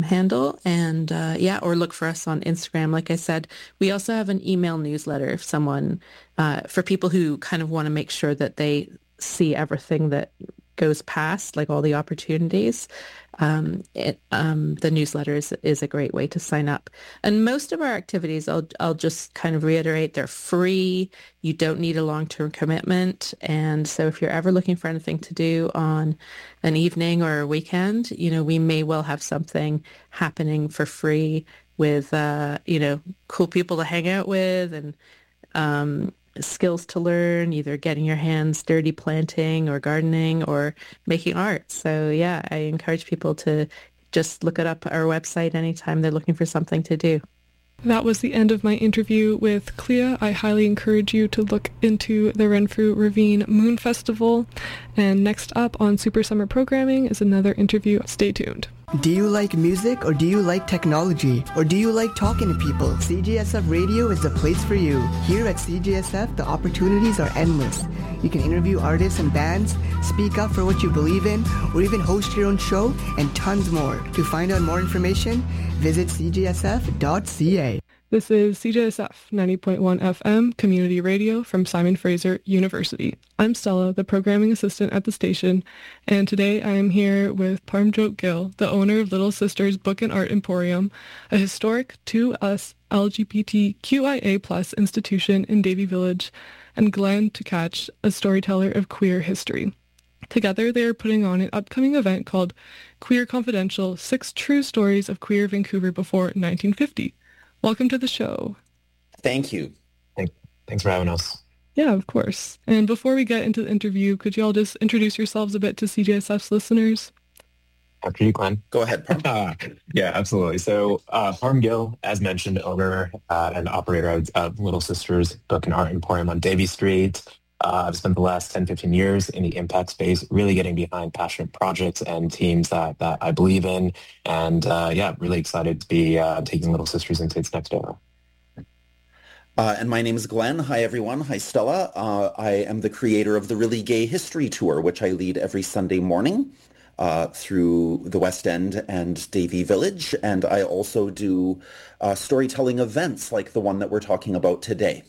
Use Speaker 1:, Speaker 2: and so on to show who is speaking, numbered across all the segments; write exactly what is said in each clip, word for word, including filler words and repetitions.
Speaker 1: handle, and uh, yeah, or look for us on Instagram. Like I said, we also have an email newsletter if someone, uh, for people who kind of want to make sure that they see everything that goes past, like all the opportunities. Um, it, um, the newsletter is, is a great way to sign up. And most of our activities, I'll, I'll just kind of reiterate, they're free. You don't need a long-term commitment. And so if you're ever looking for anything to do on an evening or a weekend, you know, we may well have something happening for free with, uh, you know, cool people to hang out with and, um, skills to learn, either getting your hands dirty planting or gardening or making art. So yeah, I encourage people to just look it up our website anytime they're looking for something to do.
Speaker 2: That was the end of my interview with Clea. I highly encourage you to look into the Renfrew Ravine Moon Festival. And next up on Super Summer Programming is another interview. Stay tuned.
Speaker 3: Do you like music, or do you like technology, or do you like talking to people? C J S F Radio is the place for you. Here at C J S F, the opportunities are endless. You can interview artists and bands, speak up for what you believe in, or even host your own show, and tons more. To find out more information, visit c j s f dot c a.
Speaker 2: This is C J S F ninety point one F M Community Radio from Simon Fraser University. I'm Stella, the programming assistant at the station, and today I am here with Parmjot Gill, the owner of Little Sisters Book and Art Emporium, a historic to us L G B T Q I A plus institution in Davie Village, and Glenn Tkach, a storyteller of queer history. Together, they are putting on an upcoming event called Queer Confidential, Six True Stories of Queer Vancouver Before nineteen fifty. Welcome to the show.
Speaker 4: Thank you.
Speaker 5: Thank, thanks for having us.
Speaker 2: Yeah, of course. And before we get into the interview, could you all just introduce yourselves a bit to C J S F's listeners?
Speaker 5: After you, Glenn.
Speaker 4: Go ahead, Parm.
Speaker 5: Yeah, absolutely. So uh, Parm Gill, as mentioned, owner uh, and operator of, of Little Sisters Book and Art Emporium on Davie Street. Uh, I've spent the last ten, fifteen years in the impact space, really getting behind passionate projects and teams that, that I believe in. And uh, yeah, really excited to be uh, taking Little Sisters into its next era.
Speaker 4: Uh, and my name is Glenn. Hi, everyone. Hi, Stella. Uh, I am the creator of the Really Gay History Tour, which I lead every Sunday morning uh, through the West End and Davie Village. And I also do uh, storytelling events like the one that we're talking about today.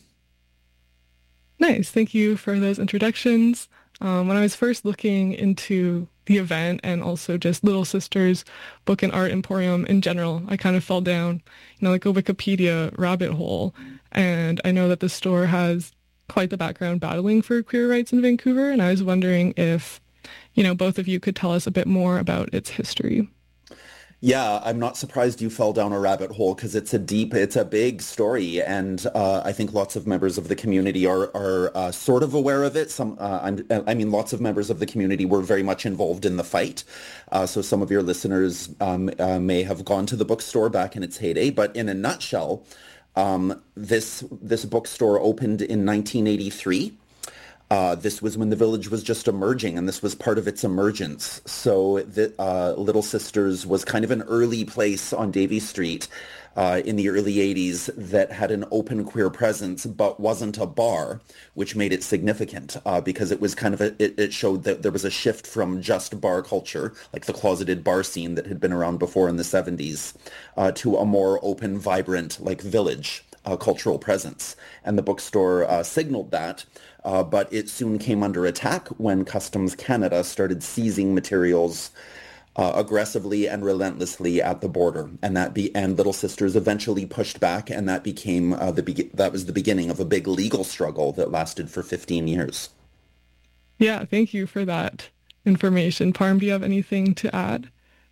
Speaker 2: Nice. Thank you for those introductions. Um, when I was first looking into the event and also just Little Sisters Book and Art Emporium in general, I kind of fell down, you know, like a Wikipedia rabbit hole. And I know that the store has quite the background battling for queer rights in Vancouver. And I was wondering if, you know, both of you could tell us a bit more about its history.
Speaker 4: Yeah, I'm not surprised you fell down a rabbit hole because it's a deep, it's a big story, and uh, I think lots of members of the community are are uh, sort of aware of it. Some, uh, I'm, I mean, lots of members of the community were very much involved in the fight. Uh, so some of your listeners um, uh, may have gone to the bookstore back in its heyday. But in a nutshell, um, this this bookstore opened in nineteen eighty-three. Uh, this was when the village was just emerging, and this was part of its emergence. So the, uh, Little Sisters was kind of an early place on Davie Street uh, in the early eighties that had an open queer presence, but wasn't a bar, which made it significant uh, because it was kind of a, it, it showed that there was a shift from just bar culture, like the closeted bar scene that had been around before in the seventies, uh, to a more open, vibrant, like village uh, cultural presence. And the bookstore uh, signaled that. Uh, but it soon came under attack when Customs Canada started seizing materials uh, aggressively and relentlessly at the border, and that be and Little Sisters eventually pushed back, and that became uh, the be- that was the beginning of a big legal struggle that lasted for fifteen years.
Speaker 2: Yeah, thank you for that information. Parm, do you have anything to add?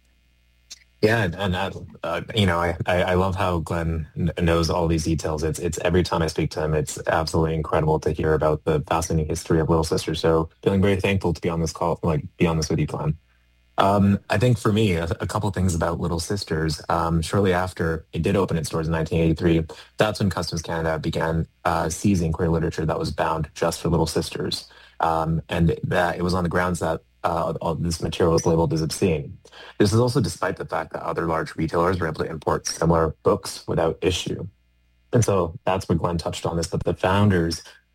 Speaker 5: Yeah, and, and uh, uh, you know, I, I, I love how Glenn n- knows all these details. It's it's every time I speak to him, it's absolutely incredible to hear about the fascinating history of Little Sisters. So feeling very thankful to be on this call, like be on this with you, Glenn. Um, I think for me, a, a couple things about Little Sisters. Um, shortly after it did open its doors in nineteen eighty-three, that's when Customs Canada began uh, seizing queer literature that was bound just for Little Sisters, um, and that it was on the grounds that Uh, all this material is labeled as obscene. This is also despite the fact that other large retailers were able to import similar books without issue. And so that's where Glenn touched on this, that the founders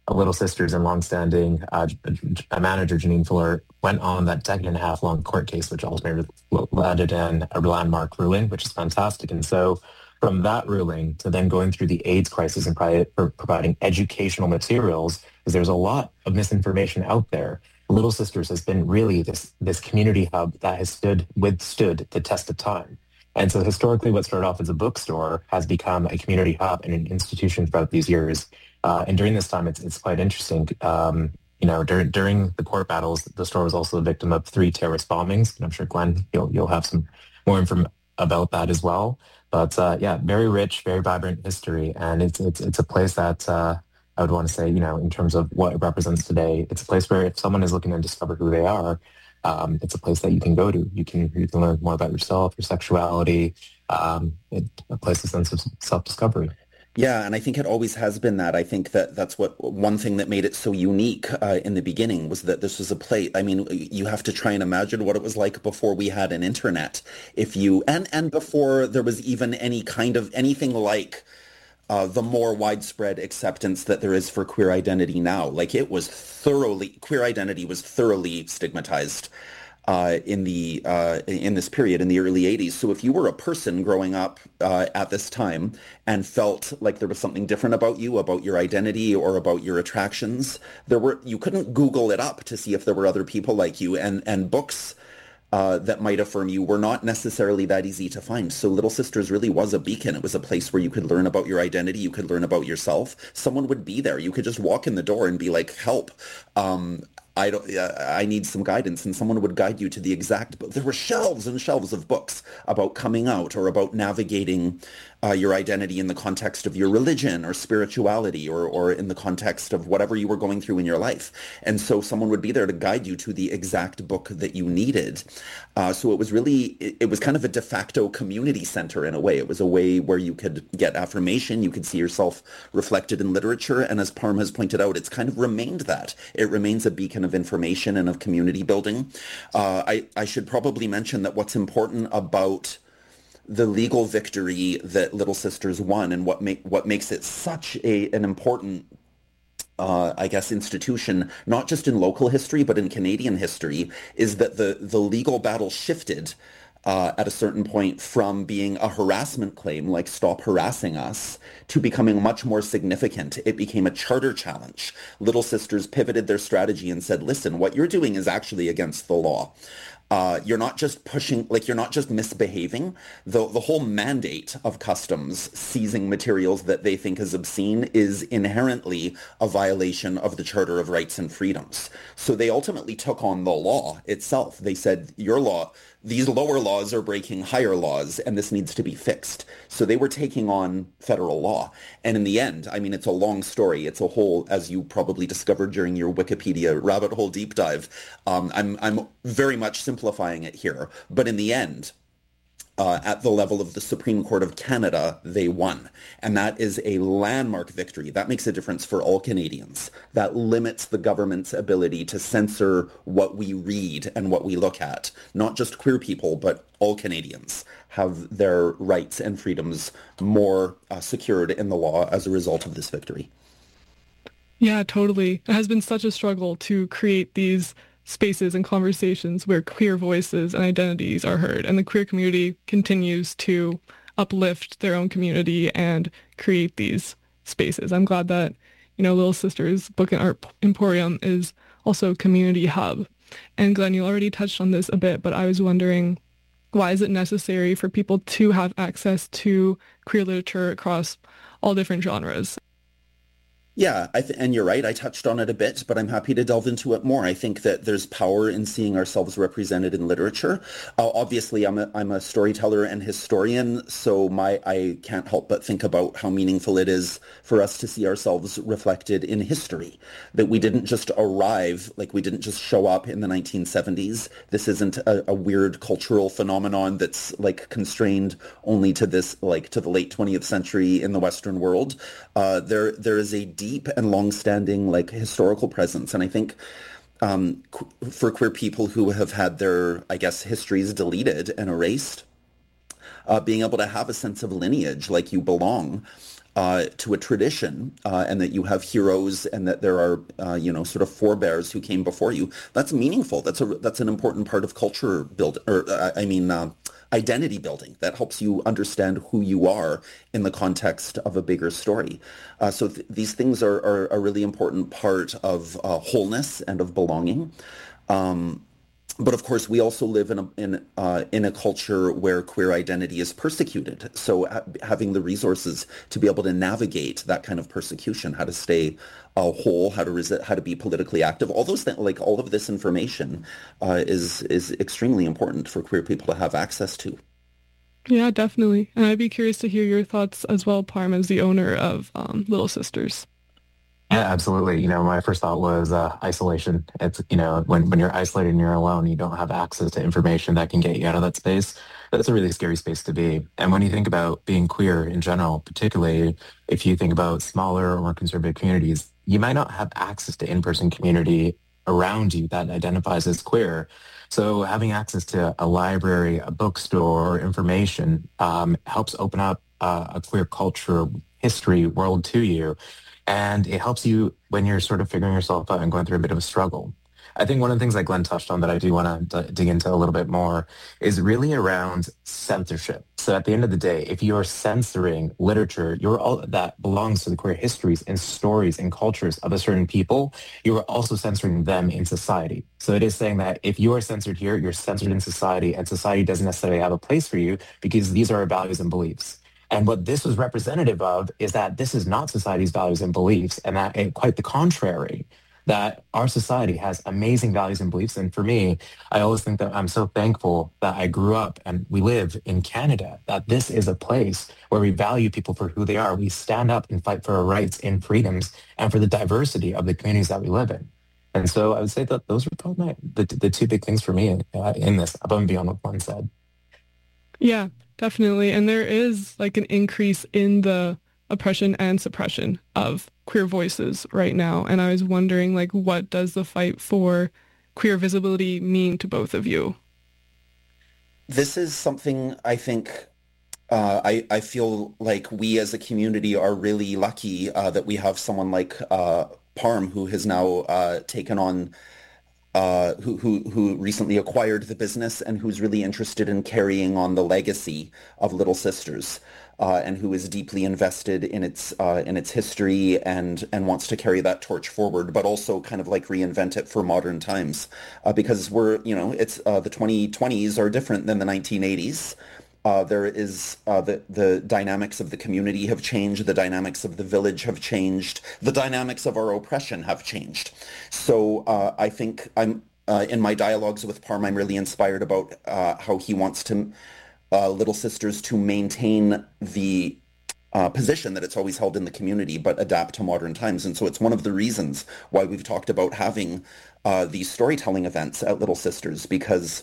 Speaker 5: Little Sisters and longstanding uh, manager Janine Fuller went on that decade and a half long court case, which ultimately landed in a landmark ruling, which is fantastic. And so from that ruling to then going through the AIDS crisis and pri- providing educational materials, because there's a lot of misinformation out there. Little Sisters has been really this this community hub that has stood withstood the test of time. And so historically, what started off as a bookstore has become a community hub and an institution throughout these years. Uh, and during this time, it's it's quite interesting. Um, you know, during during the court battles, the store was also the victim of three terrorist bombings. And I'm sure Glenn, you'll you'll have some more information about that as well. But uh, yeah, very rich, very vibrant history, and it's it's it's a place that uh, I would want to say, you know, in terms of what it represents today, it's a place where if someone is looking to discover who they are, um, it's a place that you can go to. You can you can learn more about yourself, your sexuality, um, it, a place of sense of self-discovery.
Speaker 4: Yeah, and I think it always has been that. I think that that's what one thing that made it so unique uh, in the beginning was that this was a place. I mean, you have to try and imagine what it was like before we had an internet. If you and and before there was even any kind of anything like uh, the more widespread acceptance that there is for queer identity now. Like it was thoroughly queer identity was thoroughly stigmatized. Uh, in the uh, in this period in the early eighties. So if you were a person growing up uh, at this time and felt like there was something different about you, about your identity or about your attractions, there were you couldn't Google it up to see if there were other people like you, and and books uh, that might affirm you were not necessarily that easy to find. So Little Sisters really was a beacon. It was a place where you could learn about your identity, you could learn about yourself. Someone would be there. You could just walk in the door and be like, help. Um, I don't. Uh, I need some guidance, and someone would guide you to the exact book. There were shelves and shelves of books about coming out or about navigating uh, your identity in the context of your religion or spirituality, or or in the context of whatever you were going through in your life. And so someone would be there to guide you to the exact book that you needed. Uh, so it was really, it, it was kind of a de facto community center in a way. It was a way where you could get affirmation, you could see yourself reflected in literature, and as Parm has pointed out, it's kind of remained that. It remains a beacon of information and of community building. Uh, I, I should probably mention that what's important about the legal victory that Little Sisters won, and what make what makes it such a an important Uh, I guess, institution, not just in local history, but in Canadian history, is that the, the legal battle shifted uh, at a certain point from being a harassment claim, like stop harassing us, to becoming much more significant. It became a charter challenge. Little Sisters pivoted their strategy and said, listen, what you're doing is actually against the law. Uh, you're not just pushing, like you're not just misbehaving. The, the whole mandate of customs seizing materials that they think is obscene is inherently a violation of the Charter of Rights and Freedoms. So they ultimately took on the law itself. They said, your law, these lower laws are breaking higher laws, and this needs to be fixed. So they were taking on federal law. And in the end, I mean, it's a long story. It's a whole, as you probably discovered during your Wikipedia rabbit hole deep dive. Um, I'm, I'm very much simplifying it here. But in the end, Uh, at the level of the Supreme Court of Canada, they won. And that is a landmark victory. That makes a difference for all Canadians. That limits the government's ability to censor what we read and what we look at. Not just queer people, but all Canadians have their rights and freedoms more uh, secured in the law as a result of this victory.
Speaker 2: Yeah, totally. It has been such a struggle to create these spaces and conversations where queer voices and identities are heard, and the queer community continues to uplift their own community and create these spaces. I'm glad that, you know, Little Sisters Book and Art Emporium is also a community hub. And Glenn, you already touched on this a bit, but I was wondering, why is it necessary for people to have access to queer literature across all different genres?
Speaker 4: Yeah, I th- and you're right. I touched on it a bit, but I'm happy to delve into it more. I think that there's power in seeing ourselves represented in literature. Uh, obviously, I'm a, I'm a storyteller and historian, so my I can't help but think about how meaningful it is for us to see ourselves reflected in history. That we didn't just arrive, like we didn't just show up in the nineteen seventies. This isn't a, a weird cultural phenomenon that's like constrained only to this, like to the late twentieth century in the Western world. Uh, there there is a deep deep and long-standing like historical presence, and I think um, qu- for queer people who have had their, I guess, histories deleted and erased, uh, being able to have a sense of lineage, like you belong uh, to a tradition, uh, and that you have heroes, and that there are, uh, you know, sort of forebears who came before you. That's meaningful. That's a that's an important part of culture build, or uh, I mean, uh, identity building. That helps you understand who you are in the context of a bigger story. Uh, so th- these things are, are a really important part of uh, wholeness and of belonging. Um, But of course, we also live in a in uh, in a culture where queer identity is persecuted. So ha- having the resources to be able to navigate that kind of persecution, how to stay uh, whole, how to resi- how to be politically active, all those things, like all of this information, uh, is is extremely important for queer people to have access to.
Speaker 2: Yeah, definitely. And I'd be curious to hear your thoughts as well, Parm, as the owner of um, Little Sisters.
Speaker 5: Yeah, absolutely. You know, my first thought was uh, isolation. It's, you know, when, when you're isolated and you're alone, you don't have access to information that can get you out of that space. That's a really scary space to be. And when you think about being queer in general, particularly if you think about smaller or more conservative communities, you might not have access to in-person community around you that identifies as queer. So having access to a library, a bookstore, or information um, helps open up uh, a queer culture, history, world to you. And it helps you when you're sort of figuring yourself out and going through a bit of a struggle. I think one of the things that Glenn touched on that I do want to d- dig into a little bit more is really around censorship. So at the end of the day, if you're censoring literature, you're all that belongs to the queer histories and stories and cultures of a certain people, you are also censoring them in society. So it is saying that if you are censored here, you're censored in society, and society doesn't necessarily have a place for you because these are our values and beliefs. And what this was representative of is that this is not society's values and beliefs, and that eh, quite the contrary, that our society has amazing values and beliefs. And for me, I always think that I'm so thankful that I grew up and we live in Canada, that this is a place where we value people for who they are. We stand up and fight for our rights and freedoms and for the diversity of the communities that we live in. And so I would say that those are probably my, the, the two big things for me uh, in this, above and beyond what Glenn said.
Speaker 2: Yeah, definitely. And there is like an increase in the oppression and suppression of queer voices right now. And I was wondering, like, what does the fight for queer visibility mean to both of you?
Speaker 4: This is something I think uh, I, I feel like we as a community are really lucky uh, that we have someone like uh, Parm, who has now uh, taken on Uh, who, who who recently acquired the business and who's really interested in carrying on the legacy of Little Sisters, uh, and who is deeply invested in its uh, in its history and and wants to carry that torch forward, but also kind of like reinvent it for modern times, uh, because we're you know it's uh, the twenty twenties are different than the nineteen eighties. Uh, there is uh, the the dynamics of the community have changed. The dynamics of the village have changed. The dynamics of our oppression have changed. So uh, I think I'm uh, in my dialogues with Parm, I'm really inspired about uh, how he wants to uh, Little Sisters to maintain the uh, position that it's always held in the community, but adapt to modern times. And so it's one of the reasons why we've talked about having uh, these storytelling events at Little Sisters, because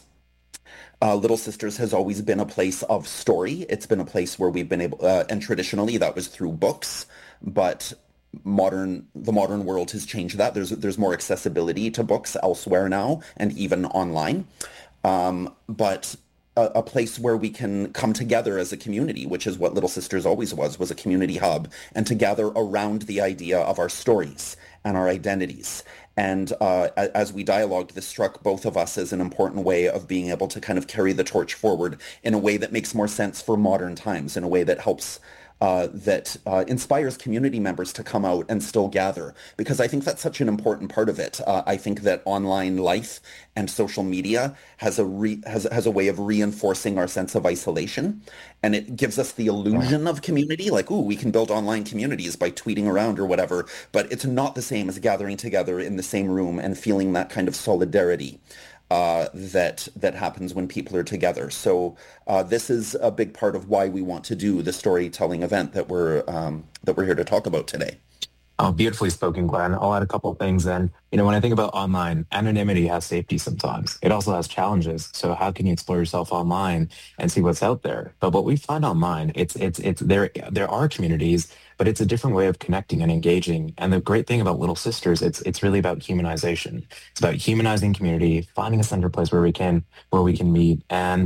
Speaker 4: Uh, Little Sisters has always been a place of story. It's been a place where we've been able, uh, and traditionally that was through books, but modern, the modern world has changed that. There's there's more accessibility to books elsewhere now, and even online. Um, but a, a place where we can come together as a community, which is what Little Sisters always was, was a community hub, and to gather around the idea of our stories and our identities. And uh, as we dialogued, this struck both of us as an important way of being able to kind of carry the torch forward in a way that makes more sense for modern times, in a way that helps, uh, that uh, inspires community members to come out and still gather. Because I think that's such an important part of it. Uh, I think that online life and social media has a re- has has a way of reinforcing our sense of isolation, and it gives us the illusion of community, like, ooh, we can build online communities by tweeting around or whatever, but it's not the same as gathering together in the same room and feeling that kind of solidarity uh, that that happens when people are together. So uh, this is a big part of why we want to do the storytelling event that we're um, that we're here to talk about today.
Speaker 5: Oh, beautifully spoken, Glenn. I'll add a couple of things then. You know, when I think about online, anonymity has safety sometimes. It also has challenges. So how can you explore yourself online and see what's out there? But what we find online, it's it's it's there there are communities, but it's a different way of connecting and engaging. And the great thing about Little Sisters, it's it's really about humanization. It's about humanizing community, finding a center place where we can where we can meet, and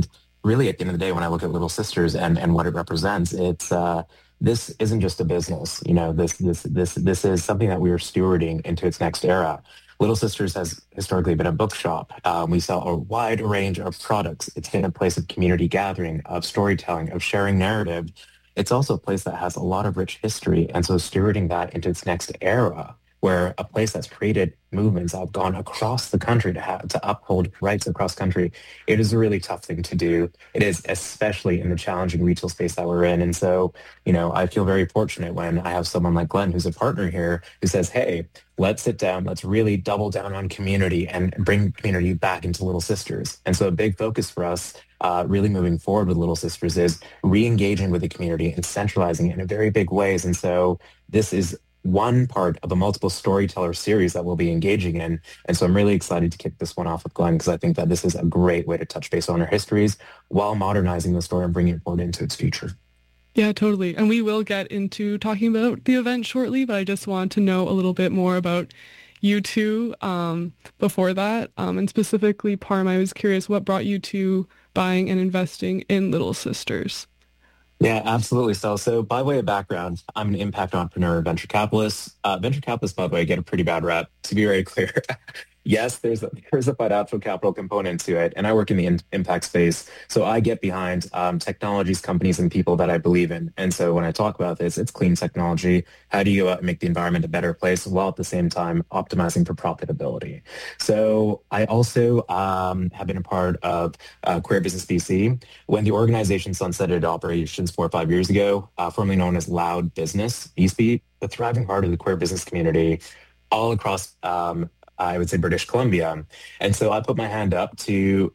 Speaker 5: really at the end of the day, when I look at Little Sisters and, and what it represents, it's uh, this isn't just a business. You know, this this this this is something that we are stewarding into its next era. Little Sisters has historically been a bookshop. Um, we sell a wide range of products. It's been a place of community gathering, of storytelling, of sharing narrative. It's also a place that has a lot of rich history. And so stewarding that into its next era, where a place that's created movements that have gone across the country to have to uphold rights across country, it is a really tough thing to do. It is, especially in the challenging retail space that we're in. And so, you know, I feel very fortunate when I have someone like Glenn, who's a partner here, who says, hey, let's sit down, let's really double down on community and bring community back into Little Sisters. And so a big focus for us uh, really moving forward with Little Sisters is re-engaging with the community and centralizing it in a very big ways. And so this is one part of a multiple storyteller series that we'll be engaging in. And so I'm really excited to kick this one off with Glenn, because I think that this is a great way to touch base on our histories while modernizing the story and bringing it forward into its future.
Speaker 2: Yeah, totally. And we will get into talking about the event shortly, but I just want to know a little bit more about you two um, before that. Um, and specifically, Parm, I was curious, what brought you to buying and investing in Little Sisters?
Speaker 5: Yeah, absolutely, Stella. So by way of background, I'm an impact entrepreneur and venture capitalist. Uh, venture capitalists, by the way, get a pretty bad rep, to be very clear. Yes, there's a, there's a financial capital component to it, and I work in the in, impact space. So I get behind um, technologies, companies, and people that I believe in. And so when I talk about this, it's clean technology. How do you uh, make the environment a better place while at the same time optimizing for profitability? So I also um, have been a part of uh, Queer Business B C. When the organization sunsetted operations four or five years ago, uh, formerly known as Loud Business, it used to be the thriving heart of the queer business community all across um, I would say British Columbia. And so I put my hand up to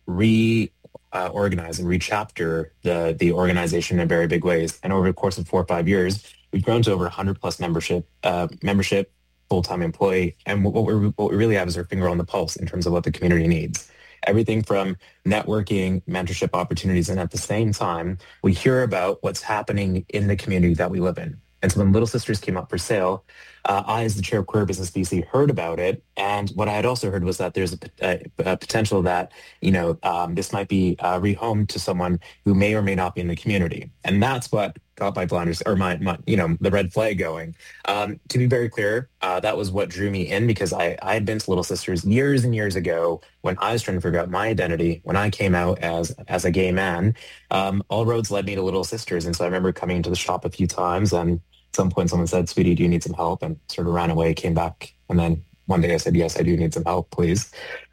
Speaker 5: reorganize uh, and rechapter the, the organization in very big ways. And over the course of four or five years, we've grown to over one hundred plus membership, uh, membership, full-time employee. And what, we're, what we really have is our finger on the pulse in terms of what the community needs. Everything from networking, mentorship opportunities, and at the same time, we hear about what's happening in the community that we live in. And so when Little Sisters came up for sale, uh, I, as the chair of Queer Business B C, heard about it. And what I had also heard was that there's a, a, a potential that, you know, um, this might be uh, rehomed to someone who may or may not be in the community. And that's what got my blinders, or my, my you know, the red flag going. Um, to be very clear, uh, that was what drew me in, because I, I had been to Little Sisters years and years ago when I was trying to figure out my identity. When I came out as as a gay man, um, all roads led me to Little Sisters. And so I remember coming into the shop a few times, and at some point someone said, "Sweetie, do you need some help?" And sort of ran away, came back. And then one day I said, "Yes, I do need some help, please."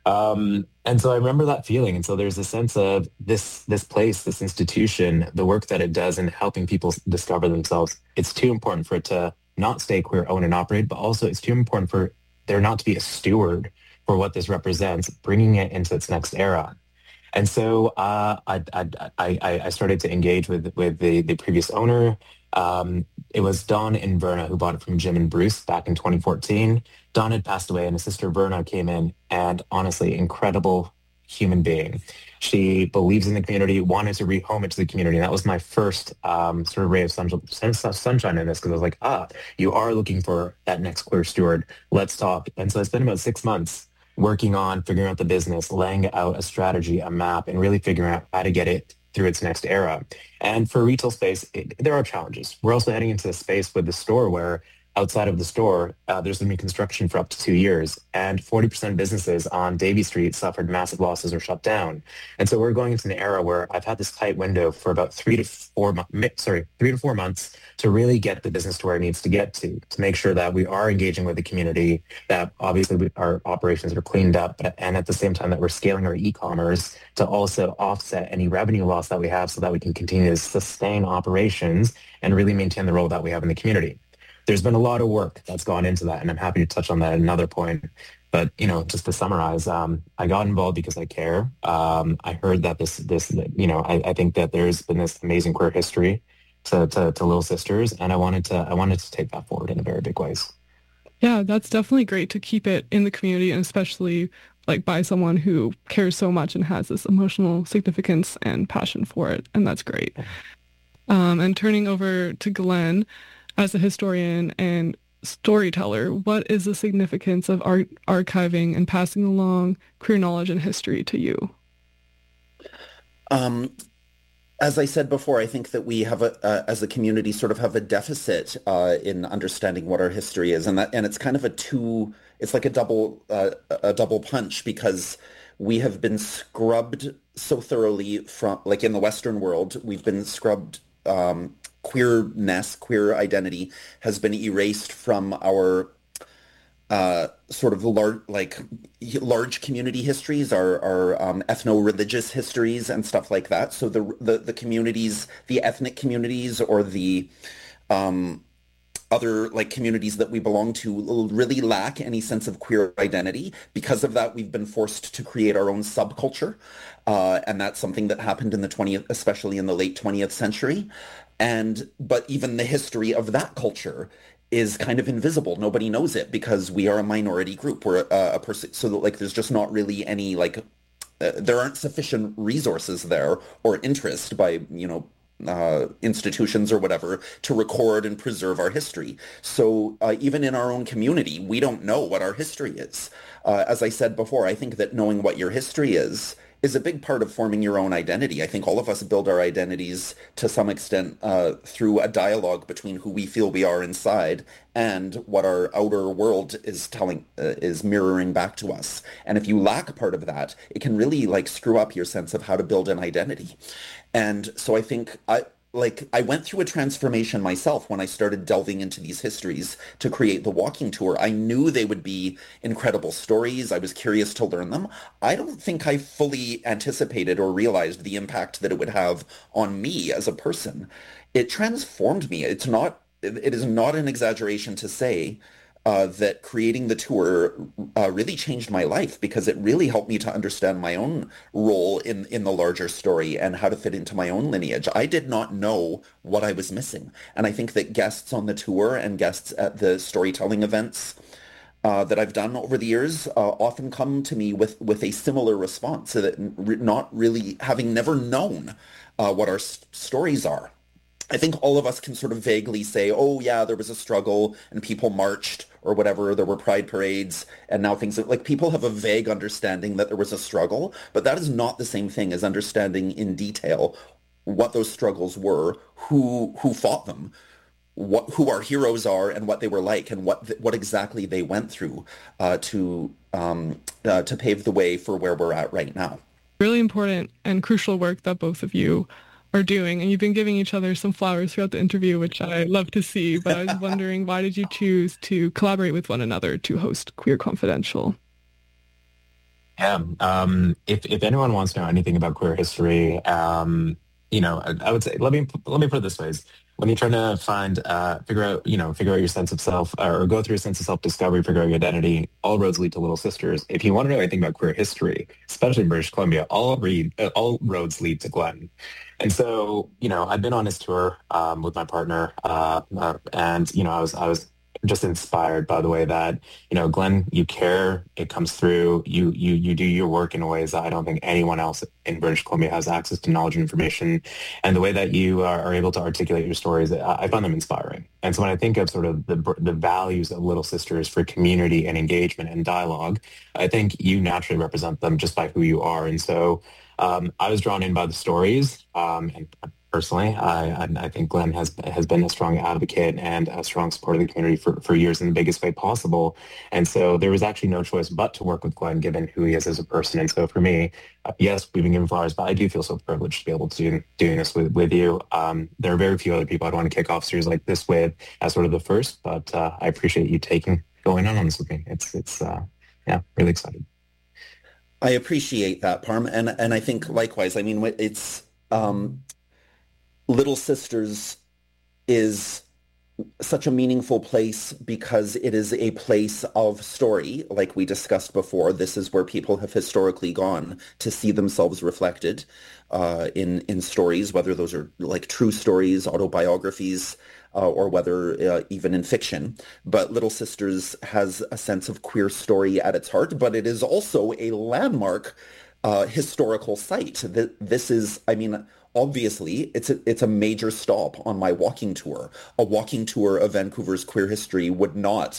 Speaker 5: Um, and so I remember that feeling. And so there's a sense of this, this place, this institution, the work that it does in helping people discover themselves. It's too important for it to not stay queer owned and operated, but also it's too important for there not to be a steward for what this represents, bringing it into its next era. And so uh, I, I, I, I started to engage with, with the, the previous owner. Um, it was Dawn and Verna who bought it from Jim and Bruce back in twenty fourteen. Dawn had passed away and his sister Verna came in, and honestly, incredible human being. She believes in the community, wanted to rehome it to the community. And that was my first um, sort of ray of sun- sunshine in this, because I was like, ah, you are looking for that next queer steward. Let's talk. And so I spent about six months working on figuring out the business, laying out a strategy, a map, and really figuring out how to get it through its next era. And for retail space, it, there are challenges. We're also heading into a space with the store where outside of the store, uh, there's going to be construction for up to two years. And forty percent of businesses on Davie Street suffered massive losses or shut down. And so we're going into an era where I've had this tight window for about three to four, sorry, three to four months to really get the business to where it needs to get to, to make sure that we are engaging with the community, that obviously we, our operations are cleaned up, but, and at the same time that we're scaling our e-commerce to also offset any revenue loss that we have so that we can continue to sustain operations and really maintain the role that we have in the community. There's been a lot of work that's gone into that, and I'm happy to touch on that at another point. But, you know, just to summarize, um, I got involved because I care. Um, I heard that this, this, you know, I, I think that there's been this amazing queer history to, to, to Little Sisters, and I wanted to, I wanted to take that forward in a very big ways.
Speaker 2: Yeah, that's definitely great to keep it in the community, and especially like by someone who cares so much and has this emotional significance and passion for it, and that's great. Um, and turning over to Glenn, as a historian and storyteller, what is the significance of art archiving and passing along queer knowledge and history to you?
Speaker 4: Um, As I said before, I think that we have a, uh, as a community, sort of have a deficit uh, in understanding what our history is, and that, and it's kind of a two, it's like a double, uh, a double punch because we have been scrubbed so thoroughly from, like in the Western world, we've been scrubbed. Um, queerness, queer identity has been erased from our uh, sort of large, like large community histories, our, our um, ethno-religious histories and stuff like that. So the the, the communities, the ethnic communities, or the um, other like communities that we belong to really lack any sense of queer identity. Because of that, we've been forced to create our own subculture, uh, and that's something that happened in the twentieth, especially in the late twentieth century. And but even the history of that culture is kind of invisible. Nobody knows it because we are a minority group. We're a, a person, so that like there's just not really any like uh, there aren't sufficient resources there or interest by you know uh, institutions or whatever to record and preserve our history. So uh, even in our own community, we don't know what our history is. Uh, as I said before, I think that knowing what your history is is a big part of forming your own identity. I think all of us build our identities to some extent uh, through a dialogue between who we feel we are inside and what our outer world is telling, uh, is mirroring back to us. And if you lack part of that, it can really like screw up your sense of how to build an identity. And so I think I, like I went through a transformation myself when I started delving into these histories to create the walking tour. I knew they would be incredible stories. I was curious to learn them. I don't think I fully anticipated or realized the impact that it would have on me as a person. It transformed me. It's not, it is not an exaggeration to say uh, that creating the tour uh, really changed my life because it really helped me to understand my own role in, in the larger story and how to fit into my own lineage. I did not know what I was missing. And I think that guests on the tour and guests at the storytelling events uh, that I've done over the years uh, often come to me with, with a similar response, so that not really having never known uh, what our s- stories are. I think all of us can sort of vaguely say, oh, yeah, there was a struggle and people marched or whatever. There were pride parades and now things like people have a vague understanding that there was a struggle. But that is not the same thing as understanding in detail what those struggles were, who who fought them, what who our heroes are and what they were like and what what exactly they went through uh, to um, uh, to pave the way for where we're at right now.
Speaker 2: Really important and crucial work that both of you are doing, and you've been giving each other some flowers throughout the interview, which I love to see, but I was wondering, why did you choose to collaborate with one another to host Queer Confidential?
Speaker 5: Yeah, um, if, if anyone wants to know anything about queer history, um, you know, I, I would say, let me let me put it this way. Is when you're trying to find, uh, figure out, you know, figure out your sense of self or go through a sense of self-discovery, figure out your identity, all roads lead to Little Sisters. If you want to know anything about queer history, especially in British Columbia, all read, uh, all roads lead to Glenn. And so, you know, I've been on his tour um, with my partner, uh, uh, and you know, I was I was just inspired by the way that, you know, Glenn, you care, it comes through, you you you do your work in ways that I don't think anyone else in British Columbia has access to knowledge and information, and the way that you are, are able to articulate your stories, I, I find them inspiring. And so when I think of sort of the the values of Little Sisters for community and engagement and dialogue, I think you naturally represent them just by who you are. And so Um, I was drawn in by the stories, um, and personally, I, I, I think Glenn has has been a strong advocate and a strong supporter of the community for, for years in the biggest way possible. And so there was actually no choice but to work with Glenn, given who he is as a person. And so for me, uh, yes, we've been given flowers, but I do feel so privileged to be able to do doing this with, with you. Um, there are very few other people I'd want to kick off series like this with as sort of the first, but uh, I appreciate you taking going on on this with me. It's it's uh, yeah, really excited.
Speaker 4: I appreciate that, Parm, and and I think likewise. I mean, it's um, Little Sisters is such a meaningful place because it is a place of story, like we discussed before. This is where people have historically gone to see themselves reflected uh, in in stories, whether those are like true stories, autobiographies, uh, or whether uh, even in fiction. But Little Sisters has a sense of queer story at its heart, but it is also a landmark uh, historical site. That this is, I mean, obviously, it's a, it's a major stop on my walking tour. A walking tour of Vancouver's queer history would not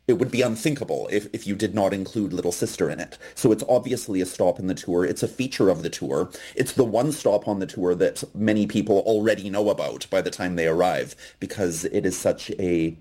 Speaker 4: it would be unthinkable if, if you did not include Little Sister in it. So it's obviously a stop in the tour. It's a feature of the tour. It's the one stop on the tour that many people already know about by the time they arrive, because it is such a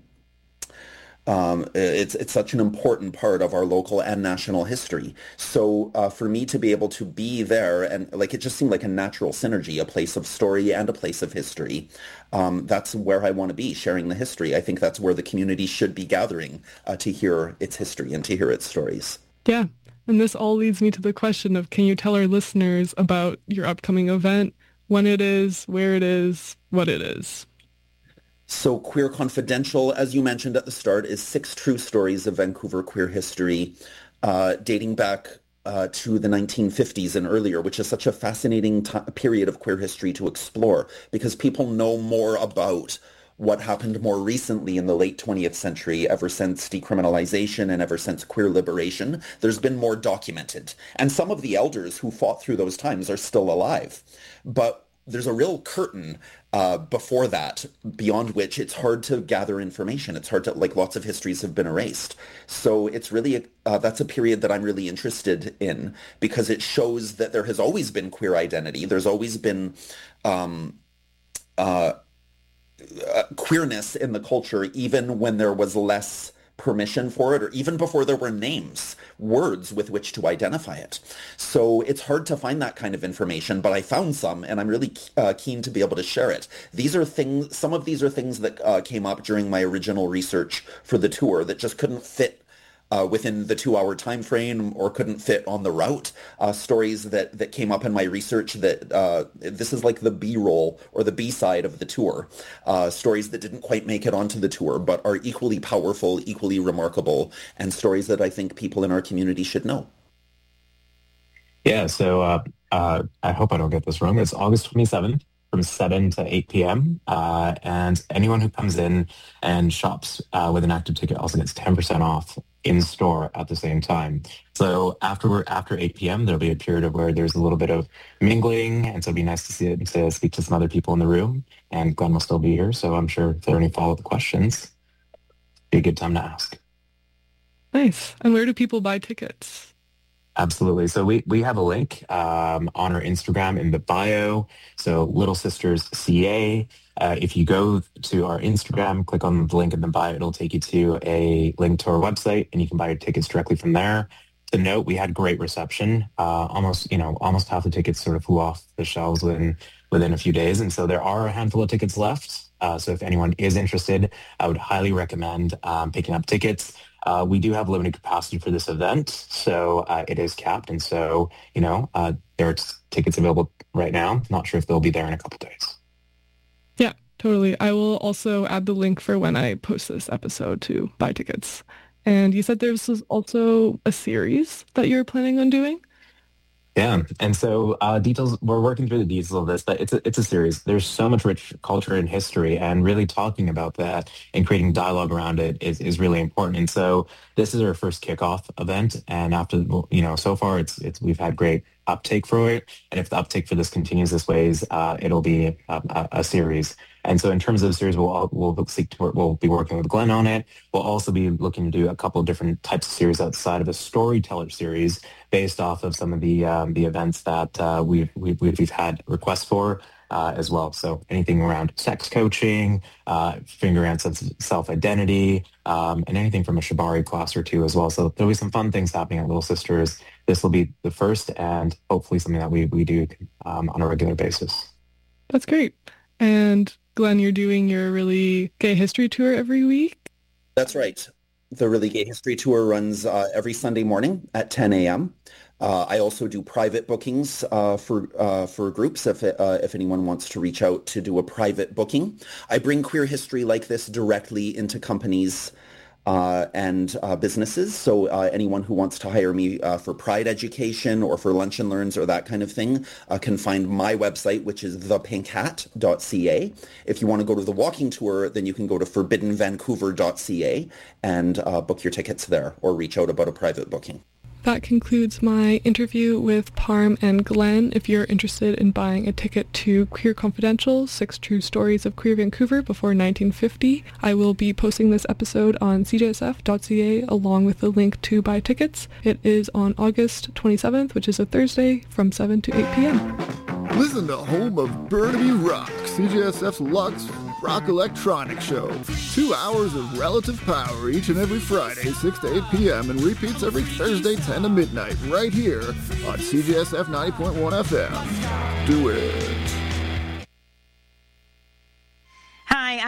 Speaker 4: Um, it's it's such an important part of our local and national history. So uh, for me to be able to be there, and like it just seemed like a natural synergy, a place of story and a place of history. Um, that's where I want to be, sharing the history. I think that's where the community should be gathering uh, to hear its history and to hear its stories.
Speaker 2: Yeah, and this all leads me to the question of, can you tell our listeners about your upcoming event, when it is, where it is, what it is?
Speaker 4: So Queer Confidential, as you mentioned at the start, is six true stories of Vancouver queer history, uh, dating back uh, to the nineteen fifties and earlier, which is such a fascinating t- period of queer history to explore, because people know more about what happened more recently in the late twentieth century, ever since decriminalization and ever since queer liberation. There's been more documented. And some of the elders who fought through those times are still alive. But there's a real curtain uh, before that, beyond which it's hard to gather information. It's hard to, like, lots of histories have been erased. So it's really, a, uh, that's a period that I'm really interested in, because it shows that there has always been queer identity. There's always been um, uh, uh, queerness in the culture, even when there was less permission for it, or even before there were names, words with which to identify it. So it's hard to find that kind of information, but I found some, and I'm really uh, keen to be able to share it. These are things, some of these are things that uh, came up during my original research for the tour that just couldn't fit Uh, within the two-hour time frame, or couldn't fit on the route. Uh, stories that, that came up in my research that uh, this is like the B-roll or the B-side of the tour. Uh, stories that didn't quite make it onto the tour, but are equally powerful, equally remarkable, and stories that I think people in our community should know.
Speaker 5: Yeah, so uh, uh, I hope I don't get this wrong. It's August twenty-seventh from seven to eight p.m. Uh, and anyone who comes in and shops uh, with an active ticket also gets ten percent off in store at the same time. So after after eight p.m., there'll be a period of where there's a little bit of mingling, and so it'd be nice to see to speak to some other people in the room. And Glenn will still be here, so I'm sure if there are any follow-up questions, it'd be a good time to ask.
Speaker 2: Nice. And where do people buy tickets?
Speaker 5: Absolutely. So we, we have a link um, on our Instagram in the bio. So Little Sisters C A. Uh, if you go to our Instagram, click on the link in the bio, it'll take you to a link to our website, and you can buy your tickets directly from there. To note, we had great reception. Uh, almost, you know, almost half the tickets sort of flew off the shelves within within a few days, and so there are a handful of tickets left. Uh, so if anyone is interested, I would highly recommend um, picking up tickets. Uh, we do have limited capacity for this event, so uh, it is capped, and so, you know, uh, there are t- tickets available right now. Not sure if they'll be there in a couple days.
Speaker 2: Yeah, totally. I will also add the link for when I post this episode to buy tickets. And you said there's also a series that you're planning on doing?
Speaker 5: Yeah, and so uh, details, we're working through the details of this, but it's a, it's a series. There's so much rich culture and history, and really talking about that and creating dialogue around it is, is really important. And so this is our first kickoff event, and after, you know, so far it's it's we've had great uptake for it, and if the uptake for this continues this ways, uh, it'll be a, a, a series. And so in terms of the series, we'll we'll seek to work, we'll be working with Glenn on it. We'll also be looking to do a couple of different types of series outside of a storyteller series based off of some of the um, the events that uh, we've, we've we've had requests for uh, as well. So anything around sex coaching, uh, figuring out sense of self-identity, um, and anything from a Shibari class or two as well. So there'll be some fun things happening at Little Sisters. This will be the first, and hopefully something that we we do um, on a regular basis.
Speaker 2: That's great. And Glenn, you're doing your Really Gay History Tour every week?
Speaker 4: That's right. The Really Gay History Tour runs uh, every Sunday morning at ten a.m. Uh, I also do private bookings uh, for uh, for groups if uh, if anyone wants to reach out to do a private booking. I bring queer history like this directly into companies uh, and uh, businesses. So uh, anyone who wants to hire me uh, for Pride education or for lunch and learns or that kind of thing uh, can find my website, which is the pink hat dot c a. If you want to go to the walking tour, then you can go to forbidden vancouver dot c a and uh, book your tickets there, or reach out about a private booking.
Speaker 2: That concludes my interview with Parm and Glenn. If you're interested in buying a ticket to Queer Confidential, Six True Stories of Queer Vancouver Before nineteen fifty, I will be posting this episode on c j s f dot c a along with the link to buy tickets. It is on August twenty-seventh, which is a Thursday, from seven to eight p.m.
Speaker 6: Listen to Home of Burnaby Rock, C J S F's Lux Rock Electronic Show. Two hours of relative power each and every Friday, six to eight p.m. and repeats every Thursday, ten to midnight, right here on C J S F ninety point one F M. Do it.